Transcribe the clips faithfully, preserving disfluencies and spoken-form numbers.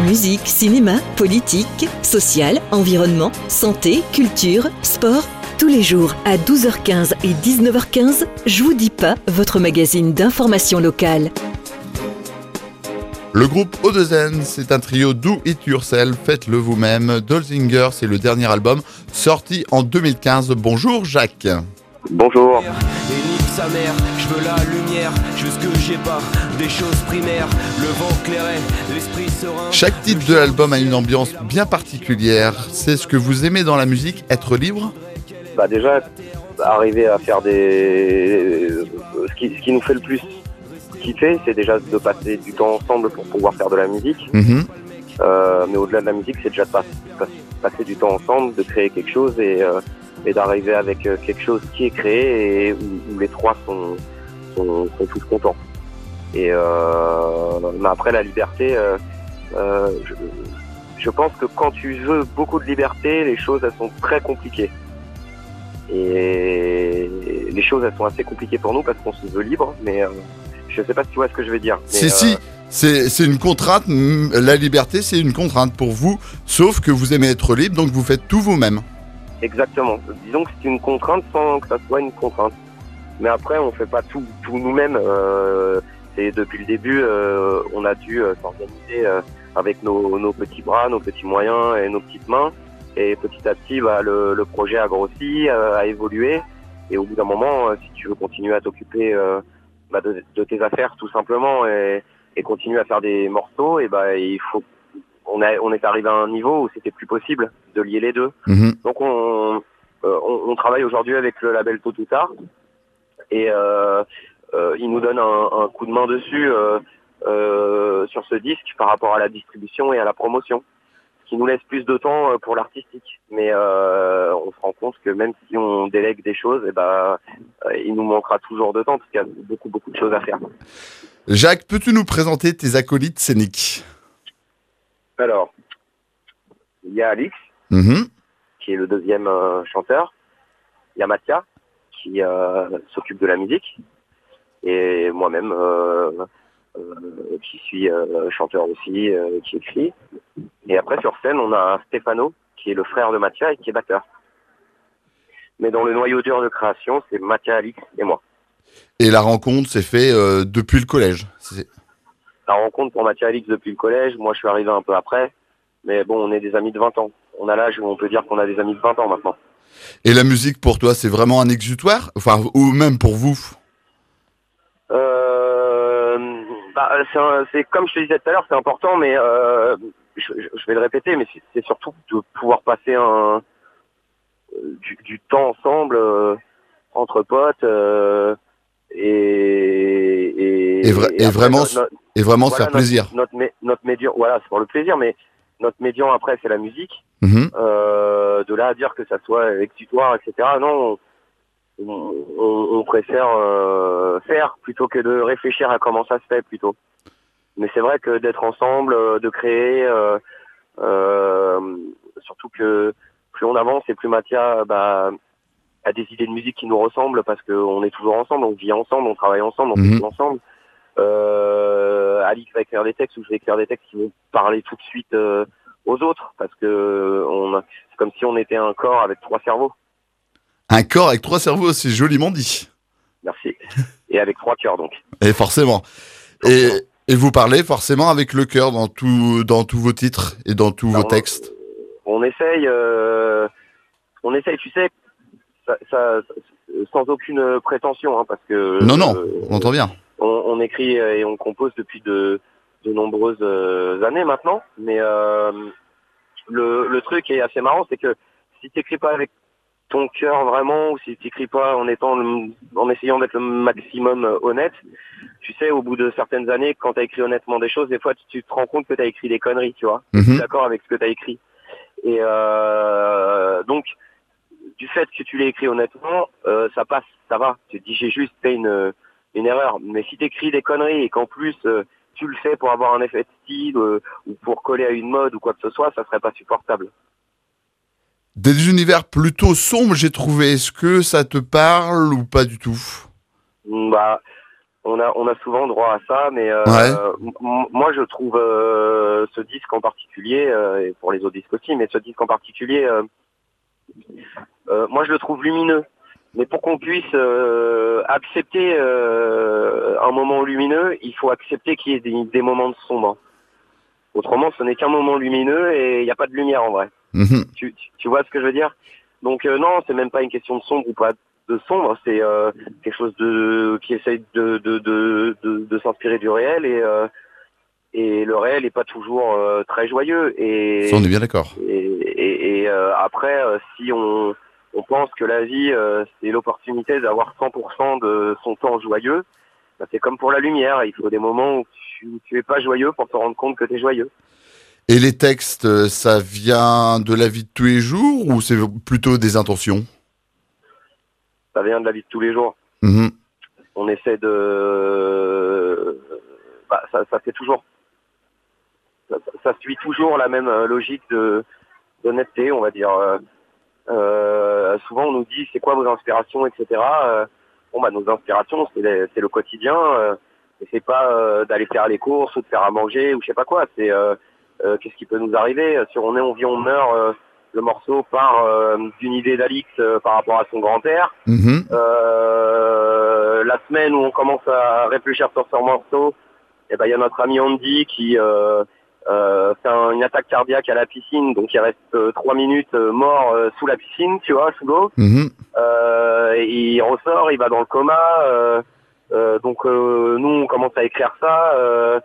Musique, cinéma, politique, social, environnement, santé, culture, sport. Tous les jours à douze heures quinze et dix-neuf heures quinze, Je vous dis pas, votre magazine d'information locale. Le groupe O deux N, c'est un trio Do It Yourself, faites-le vous-même. Dolzinger, c'est le dernier album sorti en deux mille quinze. Bonjour Jacques. Bonjour. Et nique sa mère, je veux la lumière, je veux ce que j'ai pas, des choses primaires, le vent clairet, l'esprit serein. Chaque titre de l'album a une ambiance bien particulière. C'est ce que vous aimez dans la musique, être libre ? Bah déjà, arriver à faire des... Ce qui, ce qui nous fait le plus kiffer, c'est déjà de passer du temps ensemble pour pouvoir faire de la musique. Mmh. Euh, mais au-delà de la musique, c'est déjà de pas- pas- passer du temps ensemble, de créer quelque chose et, euh, et d'arriver avec quelque chose qui est créé et où, où les trois sont, sont, sont tous contents. Et euh, mais après, la liberté, euh, euh, je, je pense que quand tu veux beaucoup de liberté, les choses elles sont très compliquées. Et les choses elles sont assez compliquées pour nous parce qu'on se veut libre, mais euh, je sais pas si tu vois ce que je veux dire. Mais, Si, euh, si, c'est, c'est une contrainte. La liberté, c'est une contrainte pour vous, sauf que vous aimez être libre, donc vous faites tout vous-même. Exactement. Disons que c'est une contrainte sans que ça soit une contrainte. Mais après, on fait pas tout, tout nous-mêmes. Euh, c'est depuis le début, euh, on a dû euh, s'organiser euh, avec nos, nos petits bras, nos petits moyens et nos petites mains. Et petit à petit, bah, le, le projet a grossi, euh, a évolué. Et au bout d'un moment, euh, si tu veux continuer à t'occuper euh, bah, de, de tes affaires, tout simplement, et, et continuer à faire des morceaux, et bah, il faut. On, a, on est arrivé à un niveau où c'était plus possible de lier les deux. Mmh. Donc on, euh, on, on travaille aujourd'hui avec le label Tôt ou Tard et euh, euh, il nous donne un, un coup de main dessus euh, euh, sur ce disque par rapport à la distribution et à la promotion, ce qui nous laisse plus de temps euh, pour l'artistique. Mais euh, on se rend compte que même si on délègue des choses, eh ben, euh, il nous manquera toujours de temps parce qu'il y a beaucoup beaucoup de choses à faire. Jacques, peux-tu nous présenter tes acolytes scéniques ? Alors, il y a Alix, Mmh. qui est le deuxième euh, chanteur. Il y a Mathia, qui euh, s'occupe de la musique. Et moi-même, euh, euh, qui suis euh, chanteur aussi, euh, qui écrit. Et après, sur scène, on a Stefano, qui est le frère de Mathia et qui est batteur. Mais dans le noyau dur de création, c'est Mathia, Alix et moi. Et la rencontre s'est faite euh, depuis le collège. C'est... La rencontre pour Mathia, Alix depuis le collège, moi je suis arrivé un peu après. Mais bon, on est des amis de vingt ans. On a l'âge où on peut dire qu'on a des amis de vingt ans maintenant. Et la musique, pour toi, c'est vraiment un exutoire ? Enfin, ou même pour vous ? Euh, bah, c'est, un- c'est comme je te disais tout à l'heure, c'est important, mais euh, je, je vais le répéter, mais c'est, c'est surtout de pouvoir passer un, du, du temps ensemble, euh, entre potes, euh, et, et, Et, vra- et après, vraiment, no- no- et vraiment se voilà, faire plaisir. Notre, notre, mé- notre médium, voilà, c'est pour le plaisir, mais notre médium après, c'est la musique. Mmh. Euh, de là à dire que ça soit exutoire, et cetera. Non, on, on, on préfère euh, faire plutôt que de réfléchir à comment ça se fait plutôt. Mais c'est vrai que d'être ensemble, euh, de créer, euh, euh, surtout que plus on avance et plus Mathia bah, a des idées de musique qui nous ressemblent parce qu'on est toujours ensemble, on vit ensemble, on travaille ensemble, on Mhm. fait tout ensemble. Euh, Alix va écrire des textes ou je vais écrire des textes qui vont parler tout de suite euh, aux autres parce que on a, c'est comme si on était un corps avec trois cerveaux. Un corps avec trois cerveaux, c'est joliment dit. Merci. Et avec trois cœurs donc. Et forcément. Et, et vous parlez forcément avec le cœur dans, tout, dans tous vos titres et dans tous Alors, vos textes. On essaye, euh, on essaye, tu sais, ça, ça, sans aucune prétention, hein, parce que Non, non, euh, on entend bien. on, on écrit et on compose depuis de, de nombreuses euh, années maintenant, mais euh, le, le truc est assez marrant, c'est que si tu n'écris pas avec ton cœur vraiment, ou si tu n'écris pas en étant le- en essayant d'être le maximum euh, honnête, tu sais, au bout de certaines années, quand tu as écrit honnêtement des choses, des fois tu, tu te rends compte que tu as écrit des conneries, tu vois. Tu es Mhm. d'accord avec ce que tu as écrit. Et euh, donc, du fait que tu l'aies écrit honnêtement, euh, ça passe, ça va. Tu te dis, j'ai juste fait une, une erreur. Mais si tu écris des conneries et qu'en plus, euh, tu le fais pour avoir un effet de style euh, ou pour coller à une mode ou quoi que ce soit, ça serait pas supportable. Des univers plutôt sombres, j'ai trouvé. Est-ce que ça te parle ou pas du tout ? Bah, On a, on a souvent droit à ça, mais euh, Ouais. m- moi je trouve euh, ce disque en particulier, euh, et pour les autres disques aussi, mais ce disque en particulier, euh, euh, moi je le trouve lumineux. Mais pour qu'on puisse euh, accepter euh, un moment lumineux, il faut accepter qu'il y ait des, des moments de sombre. Autrement, ce n'est qu'un moment lumineux et il n'y a pas de lumière en vrai. Mhm. Tu, tu, tu vois ce que je veux dire? Donc euh, non, c'est même pas une question de sombre ou pas de sombre, c'est euh, quelque chose de qui essaye de de de de, de s'inspirer du réel et euh, et le réel est pas toujours euh, très joyeux et Ça, on est bien d'accord. et, et, et, euh, après euh, si on on pense que la vie euh, c'est l'opportunité d'avoir cent pour cent de son temps joyeux, bah, c'est comme pour la lumière, il faut des moments où tu, tu es pas joyeux pour te rendre compte que tu es joyeux. Et les textes, euh, ça vient de la vie de tous les jours ou c'est plutôt des intentions? Ça vient de la vie de tous les jours. Mhm. On essaie de bah, ça, ça fait toujours ça, ça suit toujours la même euh, logique de d'honnêteté, on va dire. Euh, euh, souvent on nous dit c'est quoi vos inspirations, et cetera. Euh, bon bah nos inspirations c'est, les, c'est le quotidien, euh, et c'est pas euh, d'aller faire les courses ou de faire à manger ou je sais pas quoi. C'est euh, euh, qu'est-ce qui peut nous arriver si on est, on vit, on meurt. Euh, le morceau part euh, d'une idée d'Alix euh, par rapport à son grand-père. Mhm. Euh, la semaine où on commence à réfléchir sur ce morceau, eh ben il y a notre ami Andy qui euh, euh, fait un, une attaque cardiaque à la piscine, donc il reste euh, trois minutes euh, mort euh, sous la piscine, tu vois, sous l'eau. Mhm. Euh, et il ressort, il va dans le coma. Euh, euh, donc euh, nous on commence à écrire ça euh,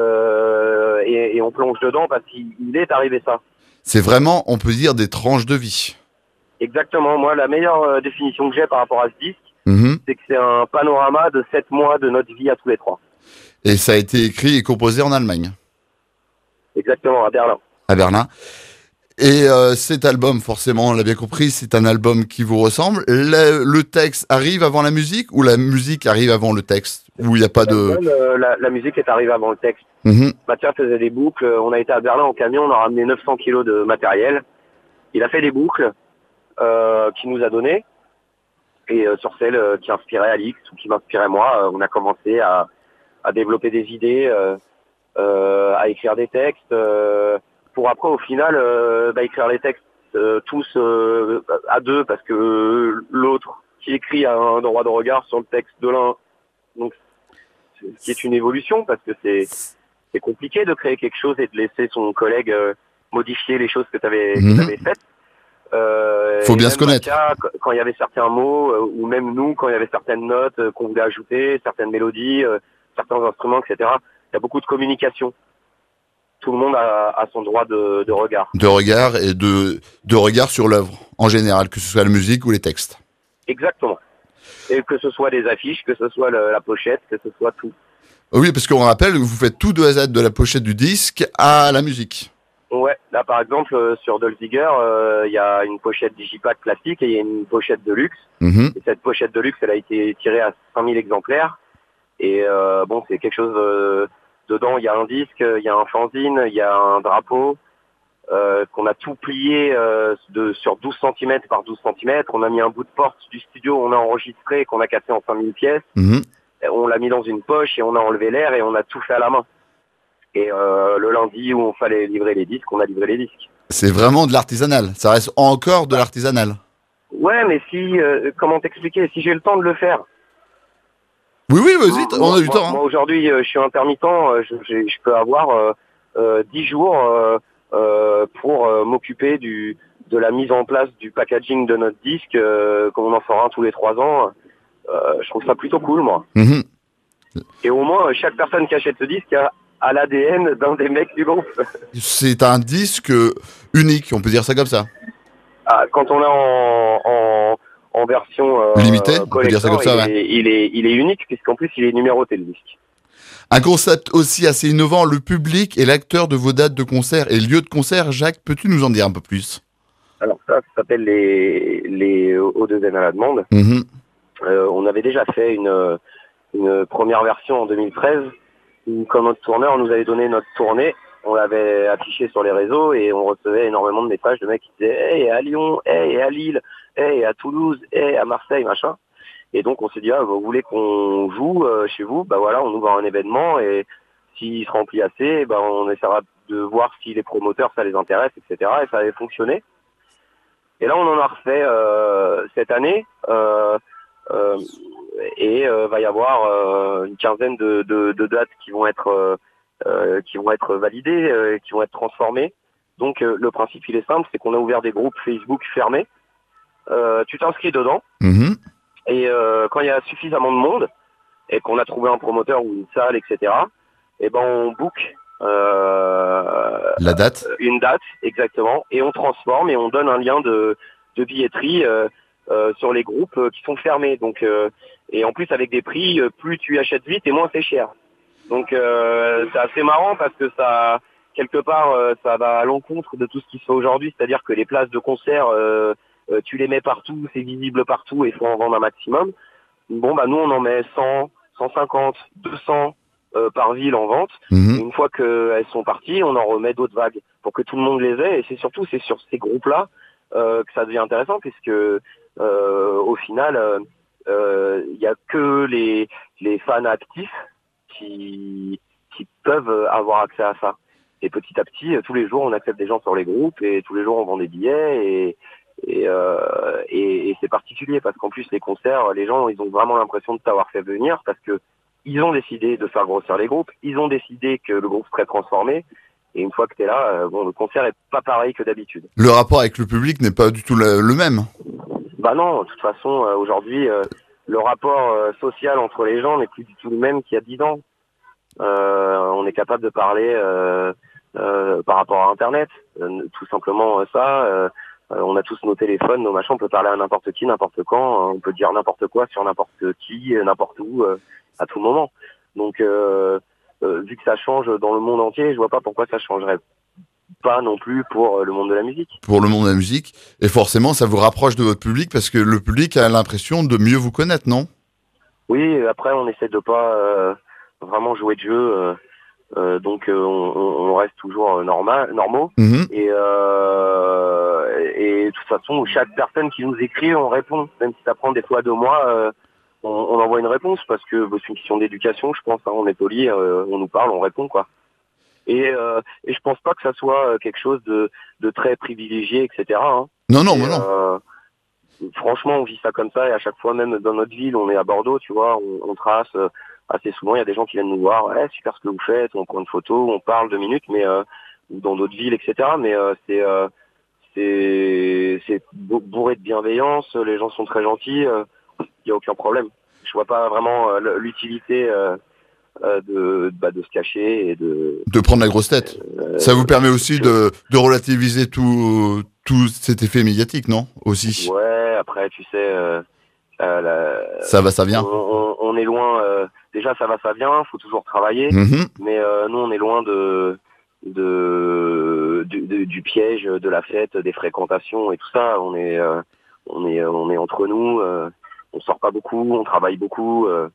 euh, et, et on plonge dedans parce qu'il il est arrivé ça. C'est vraiment, on peut dire, des tranches de vie. Exactement. Moi la meilleure euh, définition que j'ai par rapport à ce disque, Mhm. c'est que c'est un panorama de sept mois de notre vie à tous les trois. Et ça a été écrit et composé en Allemagne, Exactement, à Berlin. à Berlin. Et euh, cet album, forcément, on l'a bien compris, c'est un album qui vous ressemble. Le, le texte arrive avant la musique ou la musique arrive avant le texte? Où il n'y a pas de... L'album, euh, la, la musique est arrivée avant le texte. Mhm. Mathias faisait des boucles. On a été à Berlin en camion, on a ramené neuf cents kilos de matériel. Il a fait des boucles euh, qu'il nous a données. Et euh, sur celles euh, qui inspiraient Alix ou qui m'inspiraient moi, euh, on a commencé à, à développer des idées, euh, euh, à écrire des textes, euh, pour après au final euh, bah, écrire les textes euh, tous euh, à deux, parce que euh, l'autre qui écrit a un droit de regard sur le texte de l'un. Donc, c'est- ce qui est une évolution, parce que c'est c'est compliqué de créer quelque chose et de laisser son collègue euh, modifier les choses que tu avais Mhm. faites. Euh, Faut et bien même se connaître. Mathia, qu- quand il y avait certains mots, euh, ou même nous, quand il y avait certaines notes euh, qu'on voulait ajouter, certaines mélodies, euh, certains instruments, et cetera. Il y a beaucoup de communication. Tout le monde a, a son droit de, de regard. De regard et de, de regard sur l'œuvre, en général, que ce soit la musique ou les textes. Exactement. Et que ce soit des affiches, que ce soit le- la pochette, que ce soit tout. Oui, parce qu'on rappelle que vous faites tout de A à Z, de la pochette du disque à la musique. Ouais, là par exemple euh, sur Dolziger, euh, il y a une pochette Digipack classique et il y a une pochette de luxe. Mhm. Et cette pochette de luxe, elle a été tirée à cinq mille exemplaires. Et euh, bon, c'est quelque chose. Euh, dedans, il y a un disque, il y a un fanzine, il y a un drapeau euh, qu'on a tout plié euh, de sur douze centimètres par douze centimètres. On a mis un bout de porte du studio, on a enregistré, qu'on a cassé en cinq mille pièces. Mhm. On l'a mis dans une poche et on a enlevé l'air et on a tout fait à la main. Et euh, le lundi où on fallait livrer les disques, on a livré les disques. C'est vraiment de l'artisanal. Ça reste encore de l'artisanal. Ouais, mais si, euh, comment t'expliquer, si j'ai le temps de le faire. Oui, oui, vas-y, t- on Moi, a du moi, temps. moi, Hein. aujourd'hui, euh, je suis intermittent, euh, je, je- je peux avoir euh, euh, dix jours euh, euh, pour euh, m'occuper du de la mise en place du packaging de notre disque, euh, comme on en fera un tous les trois ans. Euh, je trouve ça plutôt cool, moi. Mhm. Et au moins, euh, chaque personne qui achète ce disque a, a l'A D N d'un des mecs du groupe. C'est un disque unique, on peut dire ça comme ça. Ah, quand on est en, en, en version euh, Limité, on peut dire ça collector, comme ça, il, ouais. est, il, est, il est unique, puisqu'en plus, il est numéroté, le disque. Un concept aussi assez innovant, le public est l'acteur de vos dates de concert et lieux de concert. Jacques, peux-tu nous en dire un peu plus? Alors ça, ça s'appelle les, les O deux N à la demande. Mhm. Euh, on avait déjà fait une, une première version en deux mille treize, où quand notre tourneur nous avait donné notre tournée, on l'avait affiché sur les réseaux et on recevait énormément de messages de mecs qui disaient « Hey, à Lyon, hey, à Lille, hey, à Toulouse, hey, à Marseille, machin ». Et donc on s'est dit, ah, vous voulez qu'on joue euh, chez vous? Bah voilà, on ouvre un événement et s'il se remplit assez, bah on essaiera de voir si les promoteurs ça les intéresse, et cetera. Et ça avait fonctionné. Et là on en a refait euh, cette année euh, euh, et euh, va y avoir euh, une quinzaine de, de, de dates qui vont être euh, euh, qui vont être validées, euh, qui vont être transformées. Donc euh, le principe il est simple, c'est qu'on a ouvert des groupes Facebook fermés. Euh, tu t'inscris dedans. Mmh. Et euh, quand il y a suffisamment de monde et qu'on a trouvé un promoteur ou une salle, et cetera, et ben on book euh, la date, une date exactement, et on transforme et on donne un lien de, de billetterie euh, euh, sur les groupes euh, qui sont fermés. Donc euh, et en plus avec des prix, euh, plus tu achètes vite et moins c'est cher. Donc euh, c'est assez marrant parce que ça quelque part euh, ça va à l'encontre de tout ce qui se fait aujourd'hui, c'est-à-dire que les places de concert euh, Euh, tu les mets partout, c'est visible partout et il faut en vendre un maximum. Bon, bah nous, on en met cent, cent cinquante, deux cents euh, par ville en vente. mmh. Une fois qu'elles sont parties, on en remet d'autres vagues pour que tout le monde les ait. Et c'est surtout, c'est sur ces groupes-là euh, que ça devient intéressant puisque euh, au final, il euh, euh, y a que les, les fans actifs qui, qui peuvent avoir accès à ça. Et petit à petit, tous les jours, on accepte des gens sur les groupes et tous les jours, on vend des billets et Et, euh, et, et c'est particulier parce qu'en plus les concerts, les gens ils ont vraiment l'impression de t'avoir fait venir parce que ils ont décidé de faire grossir les groupes, ils ont décidé que le groupe serait transformé et une fois que t'es là, euh, bon le concert est pas pareil que d'habitude. Le rapport avec le public n'est pas du tout le, le même. Bah non, de toute façon euh, aujourd'hui euh, le rapport euh, social entre les gens n'est plus du tout le même qu'il y a dix ans. Euh, on est capable de parler euh, euh, par rapport à Internet, euh, tout simplement euh, ça. Euh, On a tous nos téléphones, nos machins, on peut parler à n'importe qui, n'importe quand, on peut dire n'importe quoi sur n'importe qui, n'importe où, à tout moment. Donc, euh, euh, vu que ça change dans le monde entier, je vois pas pourquoi ça changerait pas non plus pour le monde de la musique. Pour le monde de la musique, et forcément, ça vous rapproche de votre public parce que le public a l'impression de mieux vous connaître, non? Oui, après, on essaie de pas euh, vraiment jouer de jeu. Euh, Euh, donc euh, on, on reste toujours normal, normaux Mmh. et, euh, et de toute façon chaque personne qui nous écrit on répond, même si ça prend des fois deux mois euh, on, on envoie une réponse parce que bah, c'est une question d'éducation je pense, hein, on est poli, euh, on nous parle, on répond quoi. Et, euh, et je pense pas que ça soit quelque chose de, de très privilégié, et cetera. Hein. Non, non, et, mais non. Euh, franchement on vit ça comme ça et à chaque fois même dans notre ville, on est à Bordeaux, tu vois, on, on trace. Euh, assez souvent, il y a des gens qui viennent nous voir, ouais, super ce que vous faites, on prend une photo, on parle deux minutes, mais euh, ou dans d'autres villes, et cetera. Mais euh, c'est euh, c'est c'est bourré de bienveillance, les gens sont très gentils, il euh, y a aucun problème. Je vois pas vraiment euh, l'utilité euh, euh, de bah, de se cacher et de de prendre la grosse tête. Euh, ça vous permet aussi de de relativiser tout tout cet effet médiatique, non? Aussi. Ouais, après tu sais. Euh, Euh, la, ça va, ça vient. On, on, on est loin. Euh, déjà, ça va, ça vient. Faut toujours travailler. Mmh. Mais euh, nous, on est loin de, de, du, de, du piège de la fête, des fréquentations et tout ça. On est, euh, on est, on est entre nous. Euh, on sort pas beaucoup. On travaille beaucoup. Euh,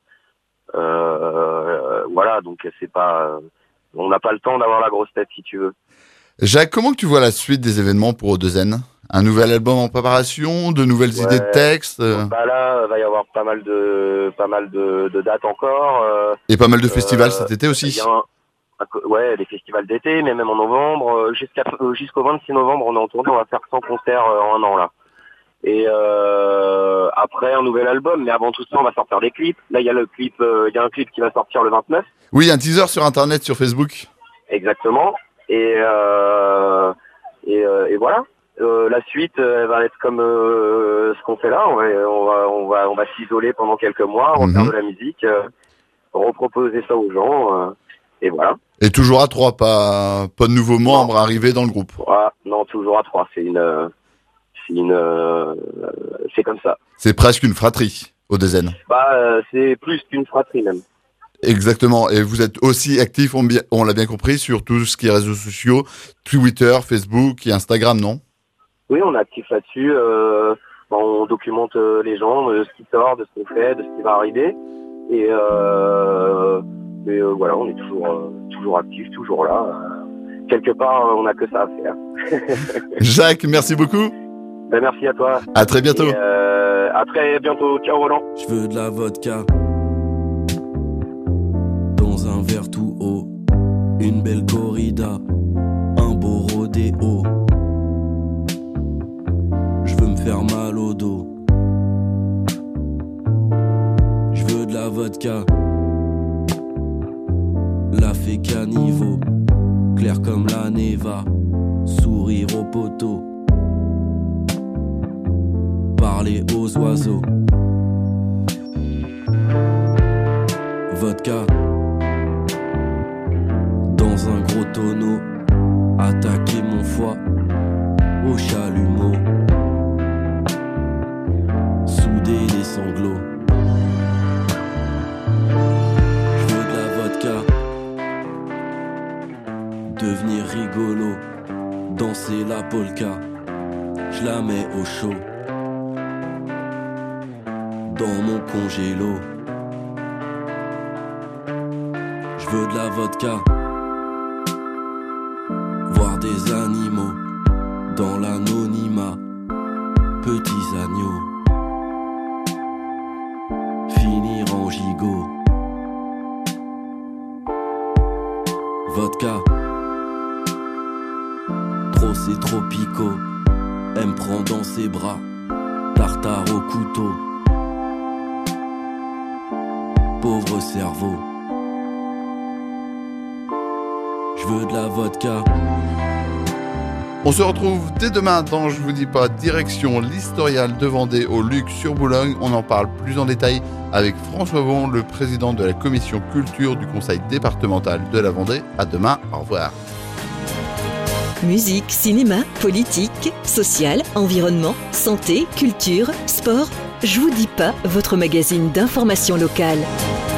euh, voilà. Donc c'est pas. On n'a pas le temps d'avoir la grosse tête, si tu veux. Jacques, comment que tu vois la suite des événements pour O deux N? Un nouvel album en préparation, de nouvelles ouais. idées de textes euh... Bah là, il va y avoir pas mal de, pas mal de, de dates encore. Euh, Et pas mal de festivals euh, cet été aussi. Y a un, un, ouais, des festivals d'été, mais même en novembre. Jusqu'à, jusqu'au vingt-six novembre, on est en tournée, on va faire cent concerts en un an là. Et euh, après, un nouvel album, mais avant tout ça, on va sortir des clips. Là, il y a le clip, il euh, y a un clip qui va sortir le vingt-neuf. Oui, un teaser sur Internet, sur Facebook. Exactement. Et, euh, et, euh, et voilà. Euh, la suite euh, va être comme euh, ce qu'on fait là. On va, on va, on va, on va s'isoler pendant quelques mois, refaire mm-hmm. de la musique, euh, reproposer ça aux gens, euh, et voilà. Et toujours à trois, pas, pas de nouveaux membres non. arrivés dans le groupe. Ah, non, toujours à trois. C'est une, c'est une, euh, c'est comme ça. C'est presque une fratrie, O deux N. Bah, euh, c'est plus qu'une fratrie même. Exactement. Et vous êtes aussi actif, on, bien, on l'a bien compris, sur tout ce qui est réseaux sociaux, Twitter, Facebook et Instagram, non? Oui, on est actif là-dessus. Euh, on documente euh, les gens, de ce qui sort, de ce qu'on fait, de ce qui va arriver. Et, euh, et euh, voilà, on est toujours, euh, toujours actif, toujours là. Euh, quelque part, on n'a que ça à faire. Jacques, merci beaucoup. Ben, merci à toi. À très bientôt. Et, euh, À très bientôt. Ciao Roland. Je veux de la vodka dans un verre tout haut, une belle corrida, un beau rodéo. Je veux me faire mal au dos. Je veux de la vodka, la fée caniveau, clair comme la neva, sourire au poteau, parler aux oiseaux. Vodka dans un gros tonneau, attaquer mon foie au chalumeau, souder les sanglots. Je veux de la vodka, devenir rigolo, danser la polka, je la mets au chaud dans mon congélo. Je veux de la vodka, voir des animaux dans l'anonymat, petits agneaux, finir en gigot. Vodka, trop c'est trop picot, elle me prend dans ses bras, tartare au couteau, pauvre cerveau. Je veux de la vodka. On se retrouve dès demain dans Je vous dis pas, direction l'Historial de Vendée au Luc sur Boulogne. On en parle plus en détail avec François Bon, le président de la commission culture du conseil départemental de la Vendée. À demain, au revoir. Musique, cinéma, politique, social, environnement, santé, culture, sport. Je vous dis pas, votre magazine d'information locale.